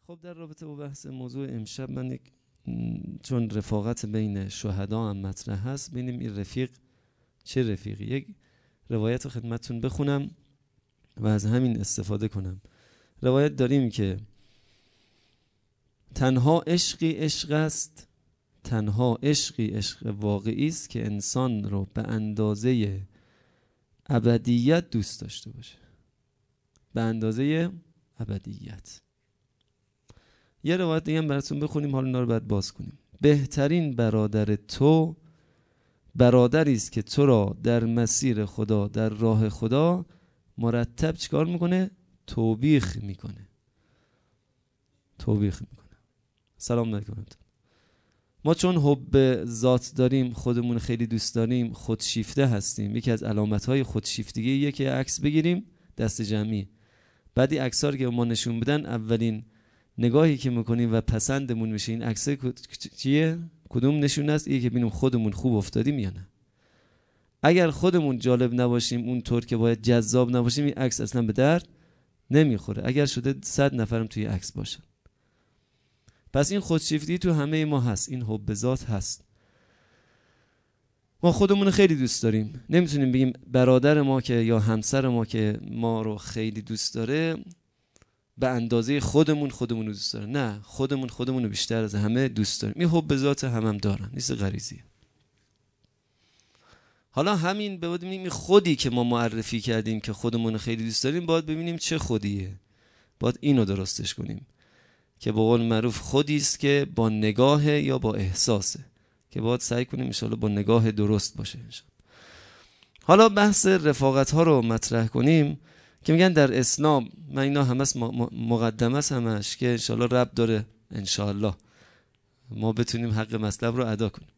خب در رابطه با بحث موضوع امشب من چون رفاقت بین شهدا هم مطرح هست، ببینیم این رفیق چه رفیقی. یک روایت رو خدمتتون بخونم و از همین استفاده کنم. روایت داریم که تنها عشقی عشق است، تنها عشقی عشق واقعی است که انسان رو به اندازه ابدیت دوست داشته باشه. به اندازه ابدیت. یه روایت دیگه هم براتون بخونیم، حالا اینا رو بعد باز کنیم. بهترین برادر تو برادری است که تو را در مسیر خدا، در راه خدا مرتب چیکار میکنه؟ توبیخ میکنه. توبیخ میکنه. سلام علیکم. ما چون حب ذات داریم، خودمون خیلی دوست داریم، خودشیفته هستیم. یکی از علامت‌های خودشیفتگی یه که عکس بگیریم دست جمعی. بعدی عکس‌ها رو که ما نشون بدن، اولین نگاهی که میکنیم و پسندمون میشه این عکس چیه؟ کدوم نشونه است؟ این که ببینیم خودمون خوب افتادیم یا نه. اگر خودمون جالب نباشیم، اون طور که باید جذاب نباشیم، این عکس اصلا به درد نمیخوره. اگر شده 100 نفرم توی عکس باشن. پس این خودشیفتی تو همه ما هست، این حب ذات هست. ما خودمون خیلی دوست داریم. نمیتونیم بگیم برادر ما که یا همسر ما که ما رو خیلی دوست داره به اندازه خودمون رو دوست داره. نه، خودمون رو بیشتر از همه دوست داریم. این حب ذات هم دارن، نیست غریزیه. حالا همین ببینیم این خودی که ما معرفی کردیم که خودمون خیلی دوست داریم، باید ببینیم چه خودیه. باید اینو درستش کنیم که به قول معروف خودی است که با نگاه یا با احساسه، که باید سعی کنیم ان شاءالله با نگاه درست باشه. حالا بحث رفاقت ها رو مطرح کنیم که میگن در اسلام، من اینا همش مقدمه است همش که ان شاءالله رب داره، ان شاءالله ما بتونیم حق مطلب رو ادا کنیم.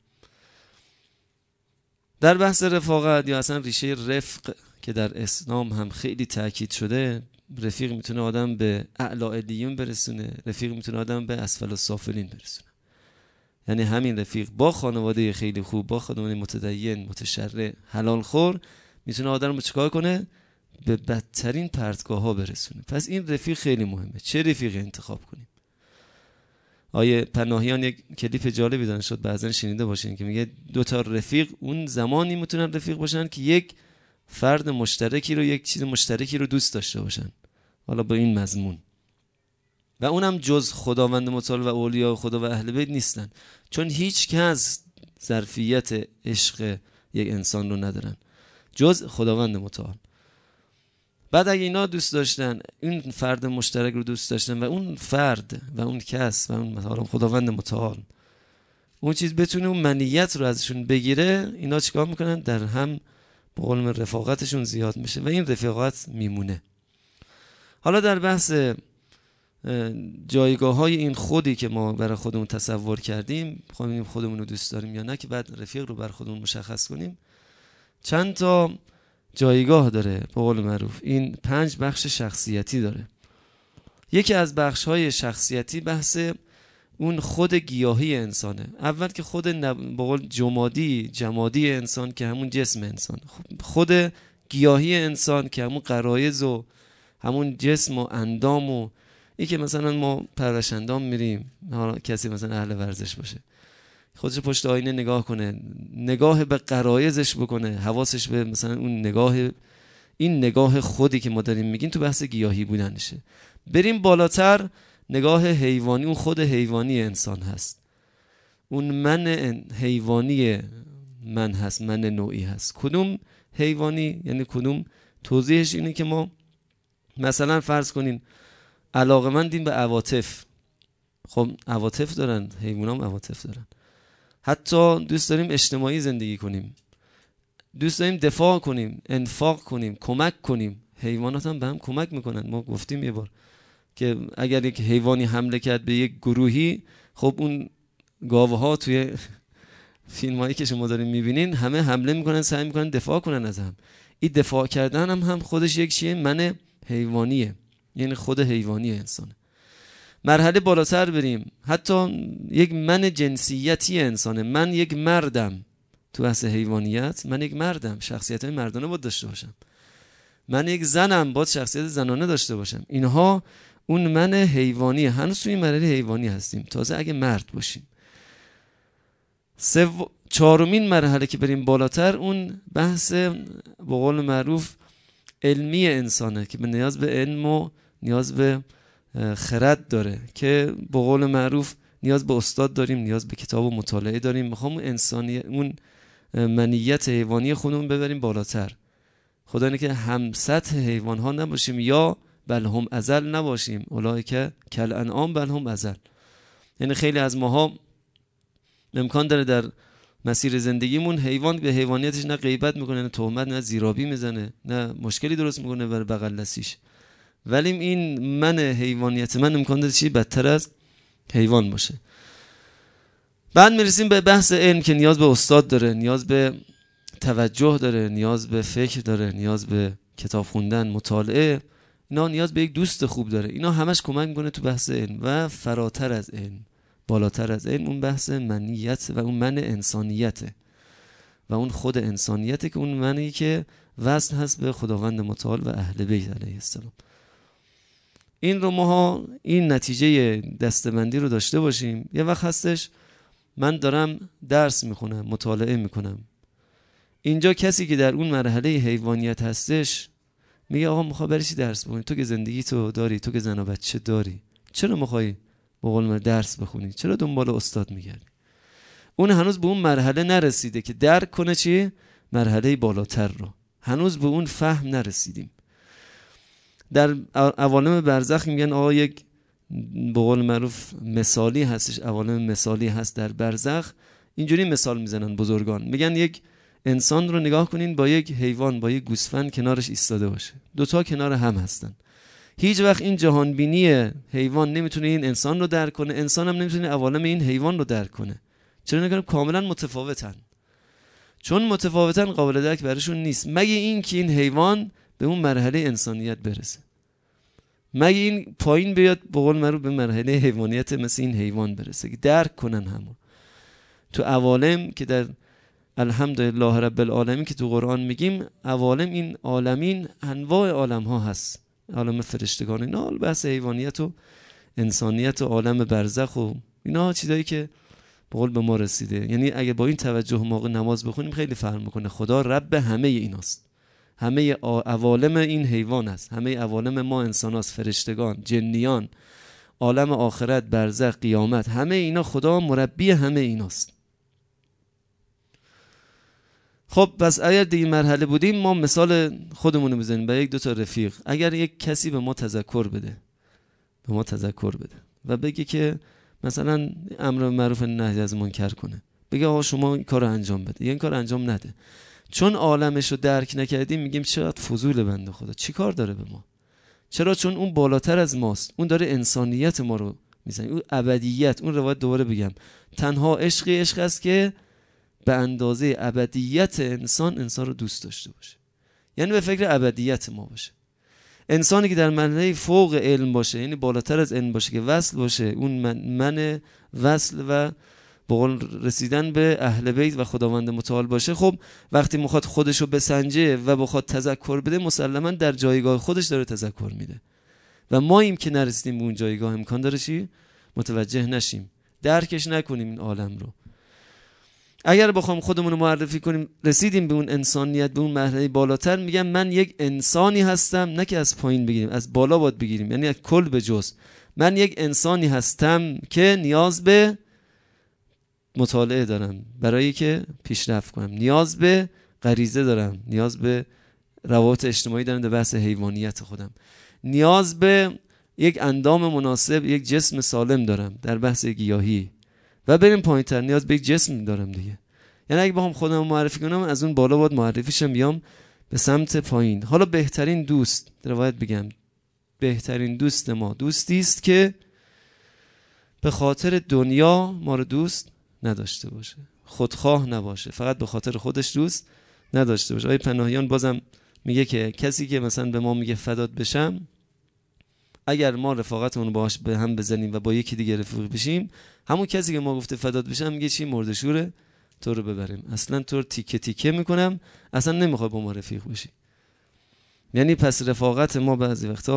در بحث رفاقت یا اصلا ریشه رفق که در اسلام هم خیلی تاکید شده، رفیق میتونه آدم به اعلی علیون برسونه، رفیق میتونه آدم به اسفل السافلین برسونه. یعنی همین رفیق با خانواده خیلی خوب، با خانواده متدین، متشرع، حلال خور، میتونه آدم رو چیکار کنه؟ به بدترین پرتگاه ها برسونه. پس این رفیق خیلی مهمه. چه رفیقی انتخاب کنیم؟ آیه پناهیان یک کلیپ جالبی دارن، شد بعضن شنیده باشین، که میگه 2 تا رفیق اون زمانی میتونن رفیق باشن که یک فرد مشترکی رو، یک چیز مشترکی رو دوست داشته باشن. حالا با این مضمون. و اونم جز خداوند متعال و اولیاء خدا و اهل بیت نیستن، چون هیچ کس ظرفیت عشق یک انسان رو ندارن جز خداوند متعال. بعد اگه اینا دوست داشتن، این فرد مشترک رو دوست داشتن و اون فرد و اون کس و اون مثلا خداوند متعال اون چیز بتونه اون منیت رو ازشون بگیره، اینا چیکار میکنن؟ در هم به قول رفاقتشون زیاد میشه و این رفاقت میمونه. حالا در بحث جایگاه های این خودی که ما برای خودمون تصور کردیم، بخوایم خودمون رو دوست داریم یا نه، که بعد رفیق رو برای خودمون مشخص کنیم، چند تا جایگاه داره. به قول معروف این 5 بخش شخصیتی داره. یکی از بخش های شخصیتی بحث اون خود گیاهی انسانه. اول که خود به قول جمادی انسان که همون جسم انسان، خود گیاهی انسان که همون غرایز و همون جسم و اندام و این که مثلا ما پرورشندام میریم، کسی مثلا اهل ورزش باشه، خودش پشت آینه نگاه کنه، نگاه به غرایزش بکنه، حواسش به مثلا اون نگاه، این نگاه خودی که ما داریم میگیم تو بحث گیاهی بودنشه. بریم بالاتر، نگاه حیوانی، اون خود حیوانی انسان هست، اون من حیوانی من هست، من نوعی هست. کدوم حیوانی؟ یعنی کدوم؟ توضیحش اینه که ما مثلا فرض کنین علاقه‌مندیم به عواطف. خب عواطف دارن، حیوانام عواطف دارن. حتی دوست داریم اجتماعی زندگی کنیم، دوست داریم دفاع کنیم، انفاق کنیم، کمک کنیم. حیوانات هم به هم کمک میکنن. ما گفتیم یه بار که اگر یک حیوانی حمله کرد به یک گروهی، خب اون گاوها توی فیلمایی که شما دارین میبینین همه حمله میکنن، سعی میکنن دفاع کنن از هم. این دفاع کردن هم خودش یک چیه، من حیوانیه، یعنی خود حیوانی انسانه. مرحله بالاتر بریم، حتی یک من جنسیتی انسانه. من یک مردم، تو بحث حیوانیت من یک مردم، شخصیت مردانه باید داشته باشم. من یک زنم، باید شخصیت زنانه داشته باشم. اینها اون من حیوانی، هنوز توی مرحله حیوانی هستیم، تازه اگه مرد باشیم. چهارمین مرحله که بریم بالاتر، اون بحث به قول معروف علمی انسانه که به نیاز به علم و نیاز به خرد داره، که به قول معروف نیاز به استاد داریم، نیاز به کتاب و مطالعه داریم. میخوام اون منیت حیوانی خودمون ببریم بالاتر. خدا اینه که هم سطح حیوان ها نباشیم یا بل هم ازل نباشیم، اولئک کالانعام بل هم ازل. یعنی خیلی از ماها امکان داره در مسیر زندگیمون حیوان به حیوانیتش نه غیبت میکنه، نه تهمت، نه زیرابی میزنه، نه مشکلی درست میکنه برای بغل دستیش، ولی این من حیوانیت من امکان داره چی بدتر از حیوان باشه. بعد میرسیم به بحث علم که نیاز به استاد داره، نیاز به توجه داره، نیاز به فکر داره، نیاز به کتاب خوندن، مطالعه، اینا نیاز به یک دوست خوب داره. اینا همش کمک میکنه تو بحث علم. و فراتر از علم، بالاتر از علم، اون بحث منیت و اون من انسانیته و اون خود انسانیته که اون منی که وصل هست به خداوند متعال و اهل بیت علیه السلام. این رو ما این نتیجه دستبندی رو داشته باشیم. یه وقت هستش من دارم درس میخونم، مطالعه میکنم، اینجا کسی که در اون مرحله حیوانیت هستش میگه آقا میخوای برای چی درس بخونی؟ تو که زندگی تو داری، تو که زن و بچه داری، چرا میخوای به قول من درس بخونی؟ چرا دنبال استاد میگردی؟ اون هنوز به اون مرحله نرسیده که درک کنه چی؟ مرحله بالاتر رو. هنوز به اون فهم نرسیدیم. در عوالم برزخ میگن آقا یک به قول معروف مثالی هستش، عوالم مثالی هست در برزخ. اینجوری مثال میزنن بزرگان، میگن یک انسان رو نگاه کنین با یک حیوان، با یک گوسفند کنارش ایستاده باشه، دوتا کنار هم هستن. هیچ وقت این جهانبینی حیوان نمیتونه این انسان رو درک کنه، انسان هم نمیتونه عوالم این حیوان رو درک کنه. چرا؟ نگاه کاملا متفاوتن. چون متفاوتن قابل درک براشون نیست، مگه این که این حیوان به اون مرحله انسانیت برسه، مگه این پایین بیاد به قول معروف به مرحله حیوانیت مثل این حیوان برسه که درک کنن. همون تو عوالم که در الحمدلله رب العالمین که تو قرآن میگیم، عوالم این عالمین انواع عالم ها هست، عالم فرشتگان، اینا بحث حیوانیت و انسانیت و عالم برزخ و اینا چیزایی که به قول به ما رسیده. یعنی اگه با این توجه موقع نماز بخونیم خیلی فرق میکنه. خدا رب همه ایناست، همه عوالم این حیوان است، همه عوالم ما انسان هست، فرشتگان، جنیان، عالم آخرت، برزخ، قیامت، همه اینا خدا مربی همه ایناست. خب پس اگر دیگه مرحله بودیم، ما مثال خودمون رو بزنیم با یک دو تا رفیق. اگر یک کسی به ما تذکر بده و بگه که مثلا امر معروف نهی از منکر کنه، بگه آقا شما این کارو انجام بده یا این کارو انجام نده، چون عالمش رو درک نکردیم میگیم چقدر فضول بنده خدا، چی کار داره به ما؟ چرا؟ چون اون بالاتر از ماست، اون داره انسانیت ما رو میزنه، اون ابدیت. اون روایت دوباره بگم، تنها عشق است که به اندازه ابدیت انسان رو دوست داشته باشه، یعنی به فکر ابدیت ما باشه. انسانی که در مرحله فوق علم باشه، یعنی بالاتر از علم باشه، که وصل باشه، اون من وصل و به قول رسیدن به اهل بیت و خداوند متعال باشه، خب وقتی میخواد خودشو بسنجه و بخواد تذکر بده، مسلما در جایگاه خودش داره تذکر میده. و ما ایم که نرسیدیم به اون جایگاه، امکان داره چی؟ متوجه نشیم، درکش نکنیم این عالم رو. اگر بخوام خودمون رو معرفی کنیم رسیدیم به اون انسانیت، به اون مرحله بالاتر، میگم من یک انسانی هستم، نه که از پایین بگیریم، از بالا باید بگیریم، یعنی از کل به جز. من یک انسانی هستم که نیاز به مطالعه دارم برای که پیشرفت کنم، نیاز به غریزه دارم، نیاز به روابط اجتماعی دارم در بحث حیوانیت خودم، نیاز به یک اندام مناسب، یک جسم سالم دارم در بحث گیاهی، و بریم پایین‌تر نیاز به یک جسم دارم دیگه. یعنی اگه بخوام خودم معرفی کنم، از اون بالا باید معرفیشم بیام به سمت پایین. حالا بهترین دوست، روایت بگم، بهترین دوست ما دوستی است که به خاطر دنیا ما رو دوست نداشته باشه، خودخواه نباشه، فقط به خاطر خودش دوست نداشته باشه. آقای پناهیان بازم میگه که کسی که مثلا به ما میگه فدات بشم، اگر ما رفاقتمون باهاش به هم بزنیم و با یکی دیگه رفیق بشیم، همون کسی که ما گفته فدات بشم میگه چی؟ مردشوره تو رو ببریم، اصلا تو رو تیکه تیکه میکنم، اصلا نمیخواد با ما رفیق بشی. یعنی پس رفاقت ما بعضی وقتا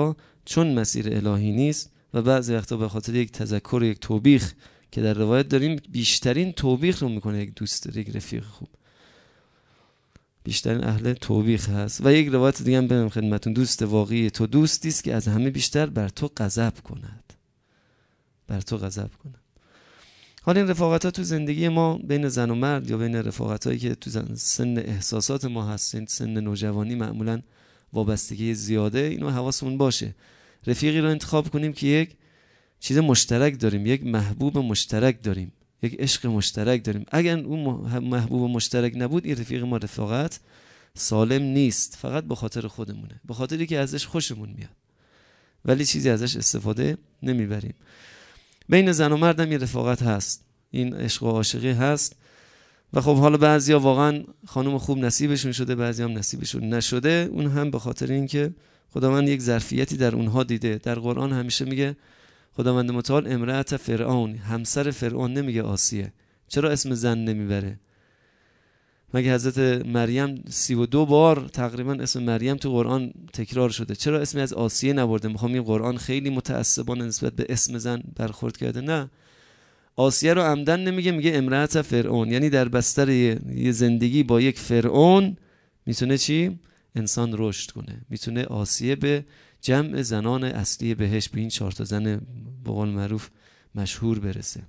چون مسیر الهی نیست و بعضی وقتا به خاطر یک تذکر، یک توبیخ که در روایت داریم بیشترین توبیخ رو میکنه یک دوست، یک رفیق خوب بیشترین اهل توبیخ هست. و یک روایت دیگه هم بگم خدمتتون، دوست واقعی تو دوستی است که از همه بیشتر بر تو غضب کند، بر تو غضب کند. حالا این رفاقت‌ها تو زندگی ما بین زن و مرد یا بین رفاقت‌هایی که تو سن احساسات ما هست، سن نوجوانی معمولاً وابستگی زیاده، اینو حواسمون باشه. رفیقی رو انتخاب کنیم که یک چیز مشترک داریم، یک محبوب مشترک داریم، یک عشق مشترک داریم. اگر اون محبوب مشترک نبود، این رفیق ما رفاقت سالم نیست، فقط به خاطر خودمونه، به خاطری که ازش خوشمون میاد ولی چیزی ازش استفاده نمیبریم. بین زن و مرد هم یه رفاقت هست، این عشق و عاشقی هست. و خب حالا بعضیا واقعا خانم خوب نصیبشون شده، بعضی هم نصیبشون نشده. اون هم به خاطر اینکه خداوند یک ظرفیتی در اونها دیده. در قرآن همیشه میگه خداوند متعال امرأت فرعون، همسر فرعون، نمیگه آسیه. چرا اسم زن نمیبره؟ مگه حضرت مریم 32 بار تقریبا اسم مریم تو قرآن تکرار شده، چرا اسمی از آسیه نبرده؟ میخوام این قرآن خیلی متعصبانه نسبت به اسم زن برخورد کرده. نه، آسیه رو عمدن نمیگه، میگه امرأت فرعون، یعنی در بستر یه زندگی با یک فرعون میتونه چی؟ انسان رشد کنه، میتونه آسیه به جمع زنان اصلی بهش، به این 4 تا زن به قول معروف مشهور برسه.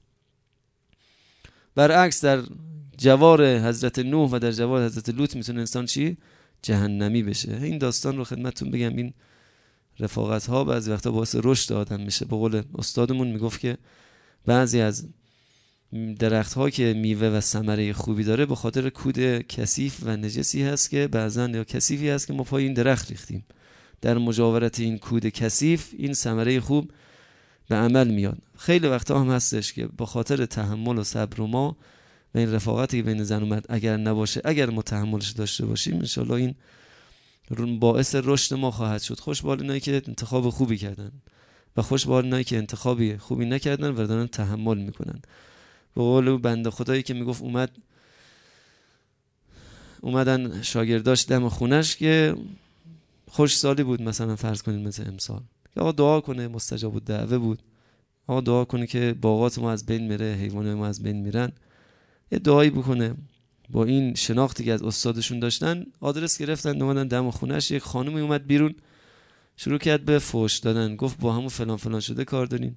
برعکس در جوار حضرت نوح و در جوار حضرت لوط میتونه انسان چی؟ جهنمی بشه. این داستان رو خدمتتون بگم، این رفاقت ها بعضی وقتا باعث رشد آدم میشه. به قول استادمون میگفت که بعضی از درخت ها که میوه و ثمره خوبی داره به خاطر کود کثیف و نجسی هست که بعضن یا کثیفی هست که ما پای این درخت ریختیم. در مجاورت این کود کثیف این ثمره خوب به عمل میاد. خیلی وقتا هم هستش که به خاطر تحمل و صبر ما و این رفاقتی بین زن و مرد اگر نباشه، اگر ما تحملش داشته باشیم، انشالله این باعث رشد ما خواهد شد. خوشبال اینایی که انتخاب خوبی کردن و خوشبال اینایی که انتخابی خوبی نکردن و دارن تحمل میکنن. به قول بنده خدایی که میگفت اومدن شاگرداش دم خونش که خوش سالی بود، مثلا فرض کنید مثل امسال، که آقا دعا کنه، مستجاب الدعوه بود، آقا دعا کنه که باغات ما از بین میره، حیوانات ما از بین میرن، یه دعایی بکنه. با این شناختی که از استادشون داشتن آدرس گرفتن، اومدن دم خونش. یک خانمی اومد بیرون شروع کرد به فحش دادن، گفت با همون فلان فلان شده کار دارین؟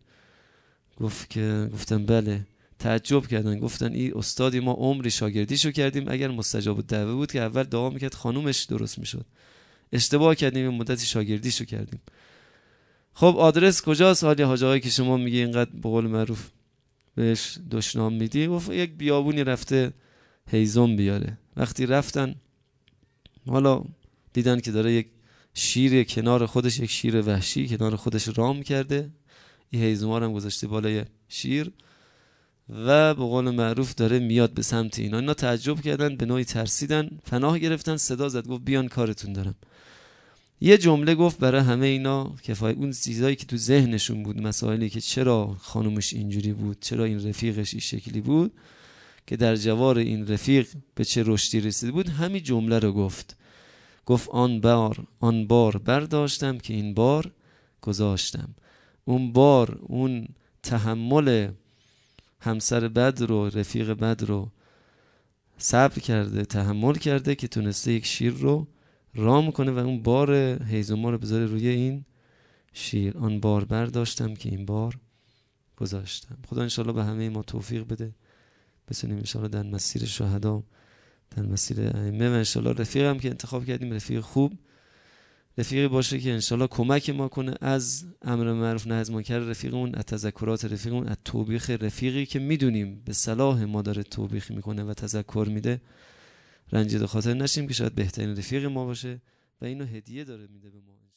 گفتم بله. تعجب کردن، گفتن این استادی ما عمری شاگردیشو کردیم، اگر مستجاب الدعوه بود که اول دعا میکرد خانومش درست میشد، اشتباه کردیم این مدتی شاگردیشو کردیم. خب آدرس کجاست؟ حالی حاج آقایی که شما میگی اینقدر به قول معروف بهش دشنام میدی، گفت یک بیابونی رفته هیزم بیاره. وقتی رفتن حالا دیدن که داره یک شیر کنار خودش، یک شیر وحشی کنار خودش رام کرده، این هیزم‌ها هم گذاشته بالای شیر و به قول معروف داره میاد به سمت اینا تعجب کردن، به نوعی ترسیدن، پناه گرفتن، صدا زد، گفت بیان کارتون دارم. یه جمله گفت برای همه اینا کفایت، اون چیزایی که تو ذهنشون بود، مسائلی که چرا خانومش اینجوری بود، چرا این رفیقش این شکلی بود، که در جوار این رفیق به چه رشدی رسیده بود، همین جمله رو گفت آن بار برداشتم که این بار گذاشتم. اون بار، اون تحمل همسر بد رو، رفیق بد رو صبر کرده، تحمل کرده که تونسته یک شیر رو رام کنه و اون بار هیزوما رو بذاره روی این شیر. آن بار برداشتم که این بار گذاشتم. خدا انشالله به همه ما توفیق بده بتونیم انشالله در مسیر شهدا، در مسیر ائمه، و انشالله رفیقم که انتخاب کردیم رفیق خوب، رفیقی باشه که انشالله کمک ما کنه از امر معروف نهی از منکر رفیقمون، از تذکرات رفیقمون، از توبیخ رفیقی که میدونیم به صلاح ما داره توبیخ میکنه و تذکر میده رنجیده خاطر نشیم که شاید بهترین رفیق ما باشه و اینو هدیه داره میده به ما.